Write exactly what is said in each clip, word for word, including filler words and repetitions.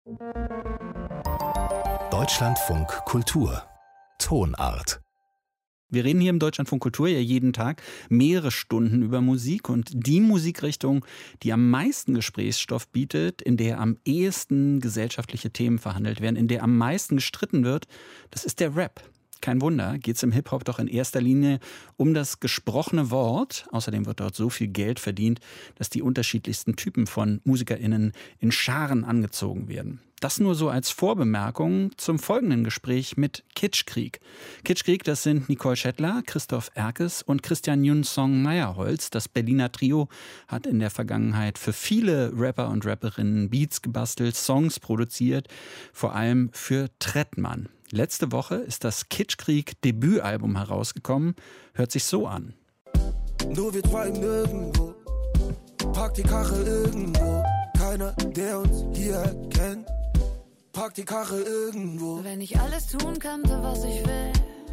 Deutschlandfunk Kultur Tonart. Wir reden hier im Deutschlandfunk Kultur ja jeden Tag mehrere Stunden über Musik und die Musikrichtung, die am meisten Gesprächsstoff bietet, in der am ehesten gesellschaftliche Themen verhandelt werden, in der am meisten gestritten wird, das ist der Rap. Kein Wunder, geht es im Hip-Hop doch in erster Linie um das gesprochene Wort. Außerdem wird dort so viel Geld verdient, dass die unterschiedlichsten Typen von MusikerInnen in Scharen angezogen werden. Das nur so als Vorbemerkung zum folgenden Gespräch mit Kitschkrieg. Kitschkrieg, das sind Nicole Schettler, Christoph Erkes und Christian Yun-Song Meyerholz. Das Berliner Trio hat in der Vergangenheit für viele Rapper und Rapperinnen Beats gebastelt, Songs produziert, vor allem für Trettmann. Letzte Woche ist das Kitschkrieg-Debütalbum herausgekommen. Hört sich so an. Nur wir zwei nirgendwo, pack die Karre irgendwo, keiner, der uns hier erkennt, pack die Karre irgendwo. Wenn ich alles tun könnte, was ich will,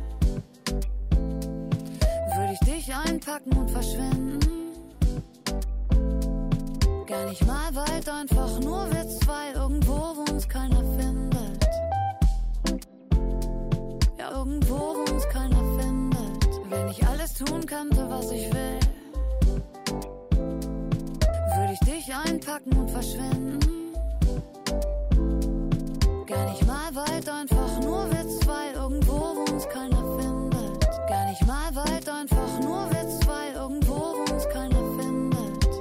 würde ich dich einpacken und verschwinden. Gar nicht mal weit, einfach nur wir zwei, irgendwo, wo uns keiner findet. Ja, irgendwo, wo uns keiner findet. Wenn ich alles tun könnte, was ich will, würde ich dich einpacken und verschwinden. Gar nicht mal weit, einfach nur wir zwei, irgendwo, wo uns keiner findet. Gar nicht mal weit, einfach nur wir zwei, irgendwo, wo uns keiner findet.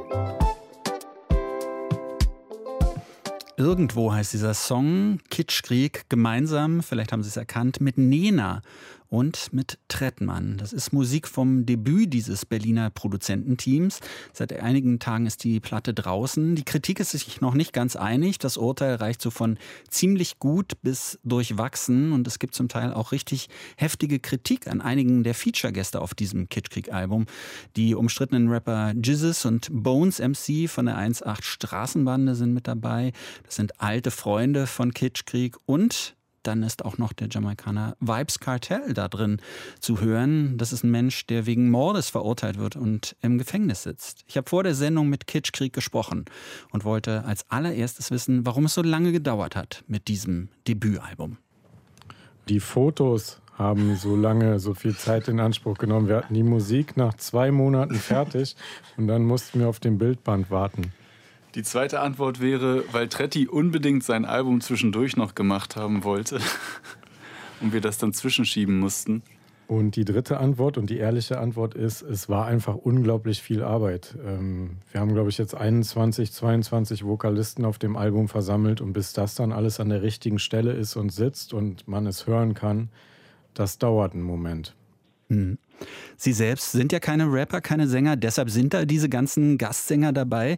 Irgendwo heißt dieser Song Kitschkrieg gemeinsam, vielleicht haben Sie es erkannt, mit Nena und mit Trettmann. Das ist Musik vom Debüt dieses Berliner Produzententeams. Seit einigen Tagen ist die Platte draußen. Die Kritik ist sich noch nicht ganz einig. Das Urteil reicht so von ziemlich gut bis durchwachsen. Und es gibt zum Teil auch richtig heftige Kritik an einigen der Feature-Gäste auf diesem Kitschkrieg-Album. Die umstrittenen Rapper Jizzes und Bones M C von der eins acht Straßenbande sind mit dabei. Das sind alte Freunde von Kitschkrieg und dann ist auch noch der Jamaikaner Vybz Kartel da drin zu hören. Das ist ein Mensch, der wegen Mordes verurteilt wird und im Gefängnis sitzt. Ich habe vor der Sendung mit Kitschkrieg gesprochen und wollte als allererstes wissen, warum es so lange gedauert hat mit diesem Debütalbum. Die Fotos haben so lange, so viel Zeit in Anspruch genommen. Wir hatten die Musik nach zwei Monaten fertig und dann mussten wir auf dem Bildband warten. Die zweite Antwort wäre, weil Tretti unbedingt sein Album zwischendurch noch gemacht haben wollte und wir das dann zwischenschieben mussten. Und die dritte Antwort und die ehrliche Antwort ist, es war einfach unglaublich viel Arbeit. Wir haben, glaube ich, jetzt einundzwanzig, zweiundzwanzig Vokalisten auf dem Album versammelt und bis das dann alles an der richtigen Stelle ist und sitzt und man es hören kann, das dauert einen Moment. Hm. Sie selbst sind ja keine Rapper, keine Sänger, deshalb sind da diese ganzen Gastsänger dabei.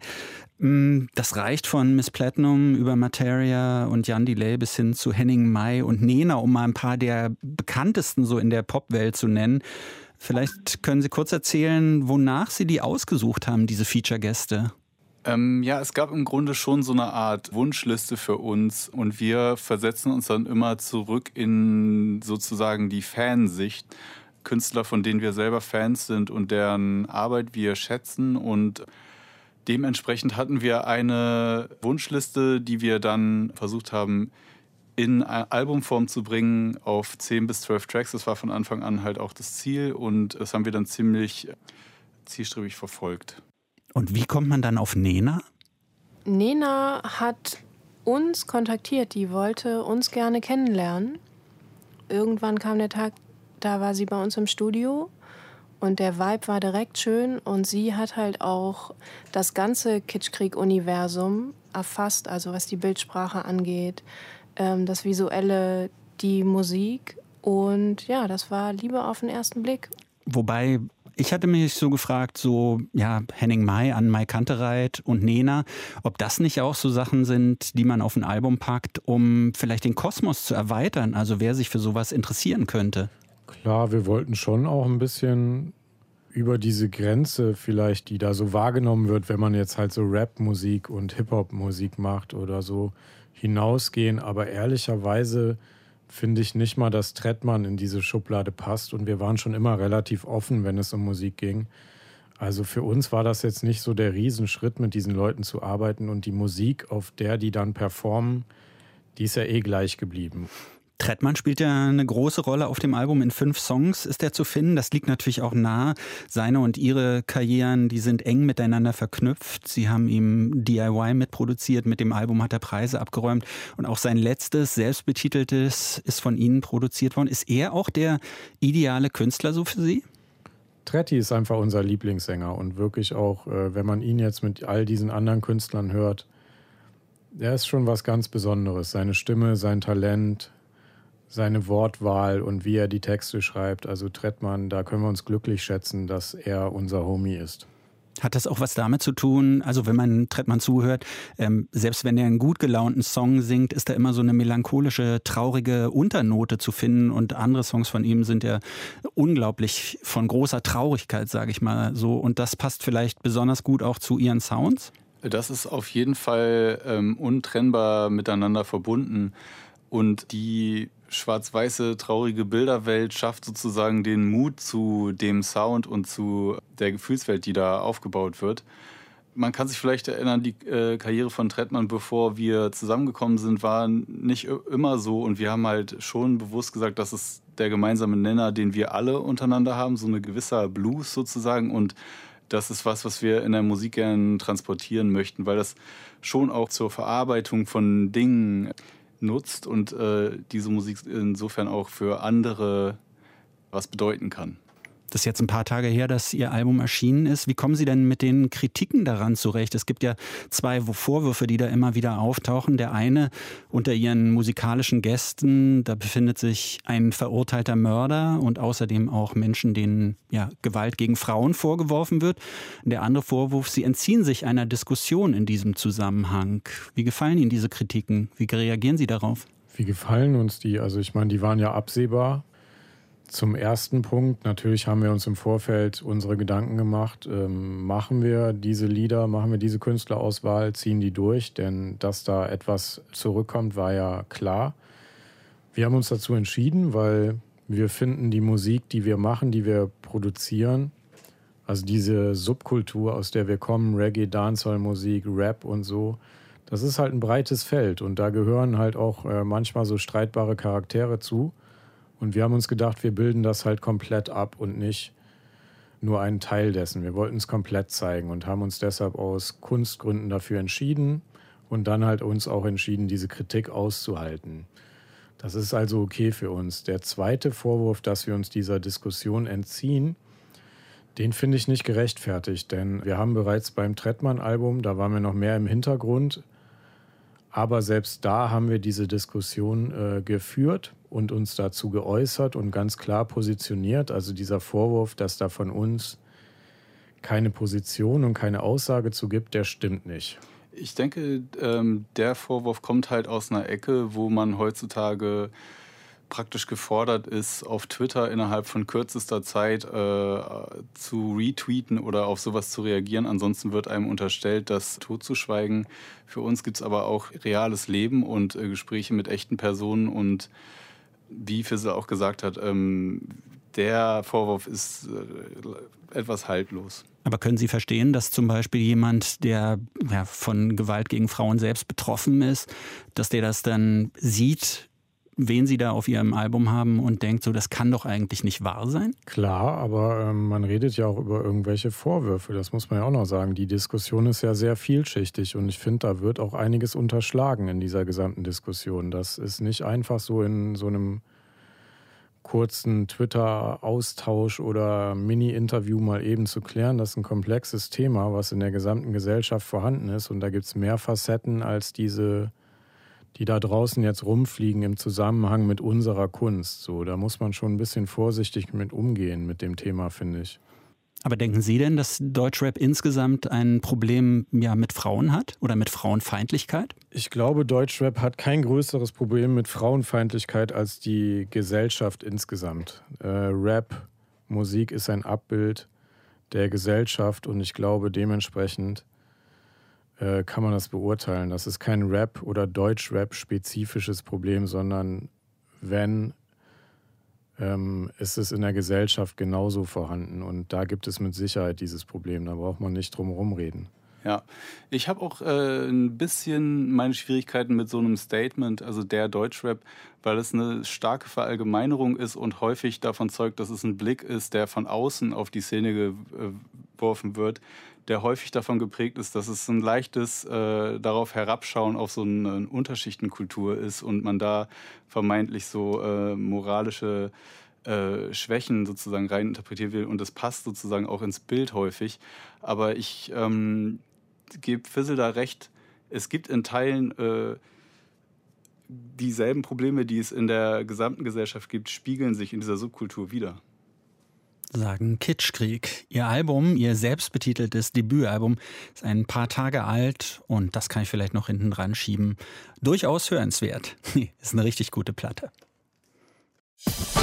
Das reicht von Miss Platinum über Materia und Jan Delay bis hin zu Henning Mai und Nena, um mal ein paar der bekanntesten so in der Popwelt zu nennen. Vielleicht können Sie kurz erzählen, wonach Sie die ausgesucht haben, diese Feature-Gäste. Ähm, ja, es gab im Grunde schon so eine Art Wunschliste für uns und wir versetzen uns dann immer zurück in sozusagen die Fansicht. Künstler, von denen wir selber Fans sind und deren Arbeit wir schätzen. Und dementsprechend hatten wir eine Wunschliste, die wir dann versucht haben, in Albumform zu bringen auf zehn bis zwölf Tracks. Das war von Anfang an halt auch das Ziel und das haben wir dann ziemlich zielstrebig verfolgt. Und wie kommt man dann auf Nena? Nena hat uns kontaktiert, die wollte uns gerne kennenlernen. Irgendwann kam der Tag, da war sie bei uns im Studio und der Vibe war direkt schön und sie hat halt auch das ganze Kitschkrieg-Universum erfasst, also was die Bildsprache angeht, das Visuelle, die Musik und ja, das war Liebe auf den ersten Blick. Wobei, ich hatte mich so gefragt, so ja, Henning Mai an Mai Kantereit und Nena, ob das nicht auch so Sachen sind, die man auf ein Album packt, um vielleicht den Kosmos zu erweitern, also wer sich für sowas interessieren könnte. Klar, wir wollten schon auch ein bisschen über diese Grenze vielleicht, die da so wahrgenommen wird, wenn man jetzt halt so Rap-Musik und Hip-Hop-Musik macht oder so, hinausgehen. Aber ehrlicherweise finde ich nicht mal, dass Trettmann in diese Schublade passt. Und wir waren schon immer relativ offen, wenn es um Musik ging. Also für uns war das jetzt nicht so der Riesenschritt, mit diesen Leuten zu arbeiten. Und die Musik, auf der die dann performen, die ist ja eh gleich geblieben. Trettmann spielt ja eine große Rolle auf dem Album. In fünf Songs ist er zu finden. Das liegt natürlich auch nahe. Seine und ihre Karrieren, die sind eng miteinander verknüpft. Sie haben ihm D I Y mitproduziert. Mit dem Album hat er Preise abgeräumt. Und auch sein letztes, selbstbetiteltes, ist von Ihnen produziert worden. Ist er auch der ideale Künstler so für Sie? Tretti ist einfach unser Lieblingssänger. Und wirklich auch, wenn man ihn jetzt mit all diesen anderen Künstlern hört, der ist schon was ganz Besonderes. Seine Stimme, sein Talent, seine Wortwahl und wie er die Texte schreibt. Also Trettmann, da können wir uns glücklich schätzen, dass er unser Homie ist. Hat das auch was damit zu tun, also wenn man Trettmann zuhört, ähm, selbst wenn er einen gut gelaunten Song singt, ist da immer so eine melancholische, traurige Unternote zu finden und andere Songs von ihm sind ja unglaublich von großer Traurigkeit, sage ich mal so. Und das passt vielleicht besonders gut auch zu Ihren Sounds? Das ist auf jeden Fall ähm, untrennbar miteinander verbunden und die schwarz-weiße, traurige Bilderwelt schafft sozusagen den Mut zu dem Sound und zu der Gefühlswelt, die da aufgebaut wird. Man kann sich vielleicht erinnern, die äh, Karriere von Trettmann, bevor wir zusammengekommen sind, war nicht immer so. Und wir haben halt schon bewusst gesagt, das ist der gemeinsame Nenner, den wir alle untereinander haben, so ein gewisser Blues sozusagen. Und das ist was, was wir in der Musik gerne transportieren möchten, weil das schon auch zur Verarbeitung von Dingen nutzt und äh, diese Musik insofern auch für andere was bedeuten kann. Das ist jetzt ein paar Tage her, dass Ihr Album erschienen ist. Wie kommen Sie denn mit den Kritiken daran zurecht? Es gibt ja zwei Vorwürfe, die da immer wieder auftauchen. Der eine unter Ihren musikalischen Gästen, da befindet sich ein verurteilter Mörder und außerdem auch Menschen, denen ja, Gewalt gegen Frauen vorgeworfen wird. Der andere Vorwurf, Sie entziehen sich einer Diskussion in diesem Zusammenhang. Wie gefallen Ihnen diese Kritiken? Wie reagieren Sie darauf? Wie gefallen uns die? Also ich meine, die waren ja absehbar. Zum ersten Punkt, natürlich haben wir uns im Vorfeld unsere Gedanken gemacht, ähm, machen wir diese Lieder, machen wir diese Künstlerauswahl, ziehen die durch, denn dass da etwas zurückkommt, war ja klar. Wir haben uns dazu entschieden, weil wir finden, die Musik, die wir machen, die wir produzieren, also diese Subkultur, aus der wir kommen, Reggae, Dancehall-Musik, Rap und so, das ist halt ein breites Feld und da gehören halt auch äh, manchmal so streitbare Charaktere zu. Und wir haben uns gedacht, wir bilden das halt komplett ab und nicht nur einen Teil dessen. Wir wollten es komplett zeigen und haben uns deshalb aus Kunstgründen dafür entschieden und dann halt uns auch entschieden, diese Kritik auszuhalten. Das ist also okay für uns. Der zweite Vorwurf, dass wir uns dieser Diskussion entziehen, den finde ich nicht gerechtfertigt, denn wir haben bereits beim Trettmann-Album, da waren wir noch mehr im Hintergrund, aber selbst da haben wir diese Diskussion äh, geführt und uns dazu geäußert und ganz klar positioniert. Also dieser Vorwurf, dass da von uns keine Position und keine Aussage zu gibt, der stimmt nicht. Ich denke, ähm, der Vorwurf kommt halt aus einer Ecke, wo man heutzutage praktisch gefordert ist, auf Twitter innerhalb von kürzester Zeit äh, zu retweeten oder auf sowas zu reagieren. Ansonsten wird einem unterstellt, das totzuschweigen. Für uns gibt es aber auch reales Leben und äh, Gespräche mit echten Personen. Und wie Fissel auch gesagt hat, ähm, der Vorwurf ist äh, etwas haltlos. Aber können Sie verstehen, dass zum Beispiel jemand, der ja, von Gewalt gegen Frauen selbst betroffen ist, dass der das dann sieht, wen Sie da auf Ihrem Album haben und denkt, so, das kann doch eigentlich nicht wahr sein? Klar, aber ähm, man redet ja auch über irgendwelche Vorwürfe, das muss man ja auch noch sagen. Die Diskussion ist ja sehr vielschichtig und ich finde, da wird auch einiges unterschlagen in dieser gesamten Diskussion. Das ist nicht einfach so in so einem kurzen Twitter-Austausch oder Mini-Interview mal eben zu klären. Das ist ein komplexes Thema, was in der gesamten Gesellschaft vorhanden ist und da gibt es mehr Facetten als diese, die da draußen jetzt rumfliegen im Zusammenhang mit unserer Kunst. So, da muss man schon ein bisschen vorsichtig mit umgehen mit dem Thema, finde ich. Aber denken Sie denn, dass Deutschrap insgesamt ein Problem ja, mit Frauen hat oder mit Frauenfeindlichkeit? Ich glaube, Deutschrap hat kein größeres Problem mit Frauenfeindlichkeit als die Gesellschaft insgesamt. Äh, Rap, Musik ist ein Abbild der Gesellschaft und ich glaube, dementsprechend äh, kann man das beurteilen. Das ist kein Rap- oder Deutschrap-spezifisches Problem, sondern wenn Ähm, ist es in der Gesellschaft genauso vorhanden. Und da gibt es mit Sicherheit dieses Problem. Da braucht man nicht drum herum reden. Ja, ich habe auch äh, ein bisschen meine Schwierigkeiten mit so einem Statement, also der Deutschrap, weil es eine starke Verallgemeinerung ist und häufig davon zeugt, dass es ein Blick ist, der von außen auf die Szene geworfen wird, der häufig davon geprägt ist, dass es ein leichtes äh, darauf herabschauen auf so eine, eine Unterschichtenkultur ist und man da vermeintlich so äh, moralische Äh, Schwächen sozusagen reininterpretieren will und das passt sozusagen auch ins Bild häufig. Aber ich ähm, gebe Fizzle da recht, es gibt in Teilen äh, dieselben Probleme, die es in der gesamten Gesellschaft gibt, spiegeln sich in dieser Subkultur wider. Sagen Kitschkrieg. Ihr Album, ihr selbstbetiteltes Debütalbum, ist ein paar Tage alt und das kann ich vielleicht noch hinten dran schieben. Durchaus hörenswert. Ist eine richtig gute Platte.